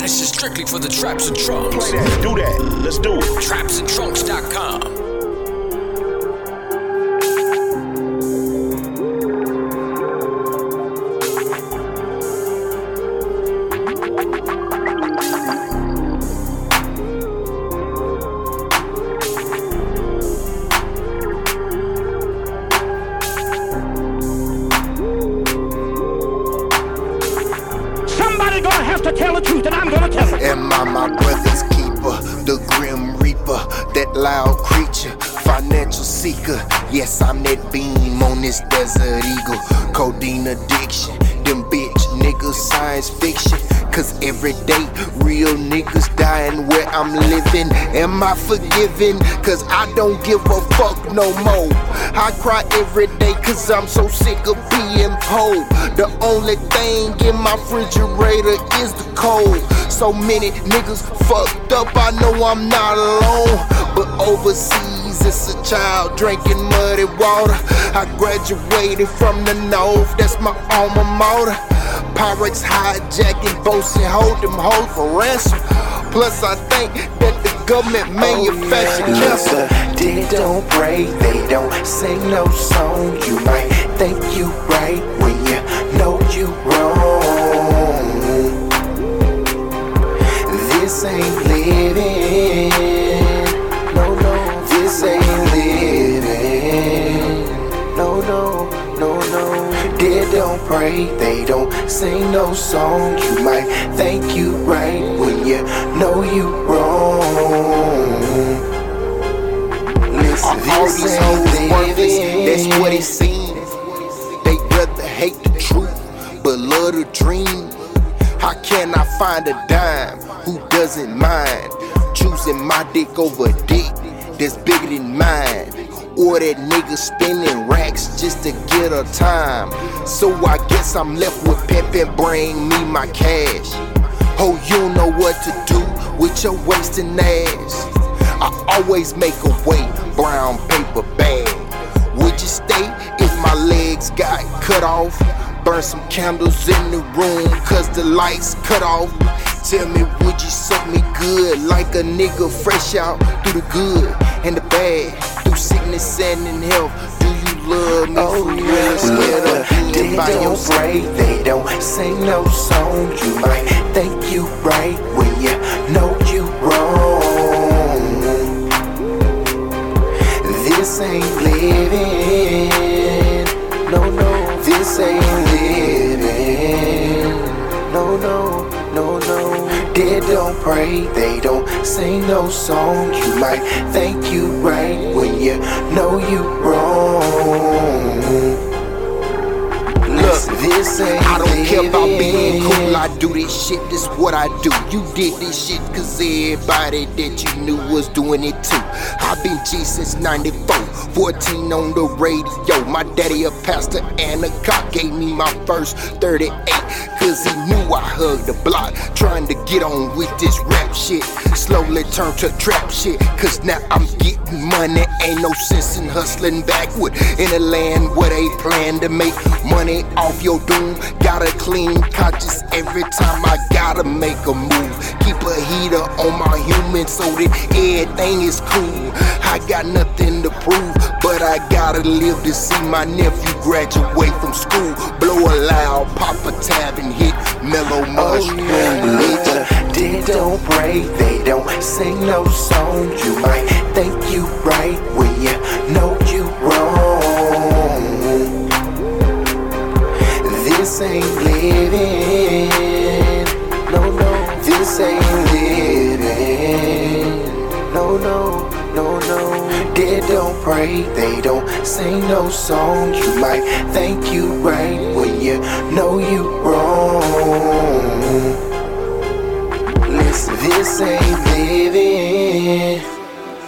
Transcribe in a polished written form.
This is strictly for the Traps and Trunks. Play that, do that, let's do it. TrapsandTrunks.com. Somebody gonna have to tell the truth, and I'm gonna tell it. Am I my brother's keeper, the grim reaper, that loud creature, financial seeker? Yes, I'm that beam on this desert eagle. Codeine addiction, them bitch niggas science fiction. Cause every day real niggas dying where I'm living. Am I forgiven? Cause I don't give a fuck no more. I cry every day cause I'm so sick of being poor. The only thing in my refrigerator is the cold. So many niggas fucked up, I know I'm not alone. But overseas it's a child drinking muddy water. I graduated from the north, that's my alma mater. Pirates hijacking boats and hold them hoes for ransom. Plus I think that the government manufacture cancer. They don't pray, they don't sing no song. You might think you right when you know you wrong. This ain't living, no, no, this ain't living, no, no, no, no. They don't pray, they don't sing no song. You might think you right when you know you wrong. Listen, All these hoes worthless, that's what it seems. They rather hate the truth, but love the dream. How can I find a dime who doesn't mind choosing my dick over a dick that's bigger than mine? Or that nigga spending racks just to get a time. So I guess I'm left with pep and bring me my cash. Oh, you don't know what to do with your wasting ass. I always make a way, brown paper bag. Would you stay if my legs got cut off? Burn some candles in the room cause the lights cut off. Tell me, would you suck me good like a nigga fresh out through the good and the bad, through sickness and in health? Do you love me for real? Scared of being by your side? They don't sing no song. You might think you right when you know you wrong. This ain't living, no, no, this ain't living, no, no, no, no. They don't pray, they don't sing no song. You might think you right when you know you wrong. Look, this ain't I don't care about being living. cool, I do this shit, this what I do. You did this shit cause everybody that you knew was doing it too. I've been G since 94, 14 on the radio. My daddy a pastor and a cop gave me my first 38. Cause he knew I hugged the block, trying to get on with this rap shit. Slowly turned to trap shit, cause now I'm getting money. Ain't no sense in hustling backward in a land where they plan to make money off your doom. Got a clean conscience every time I gotta make a move. Keep a heater on my human so that everything is cool. I got nothing to prove, but I gotta live to see my nephew graduate from school. Blow a loud, pop a tab and hit mellow mushroom. They don't pray, they don't sing no song. You might think you right when you know you wrong. This ain't living, no, no, this ain't living, no, no, no, no. They don't pray, they don't sing no song. You might think you right when you know you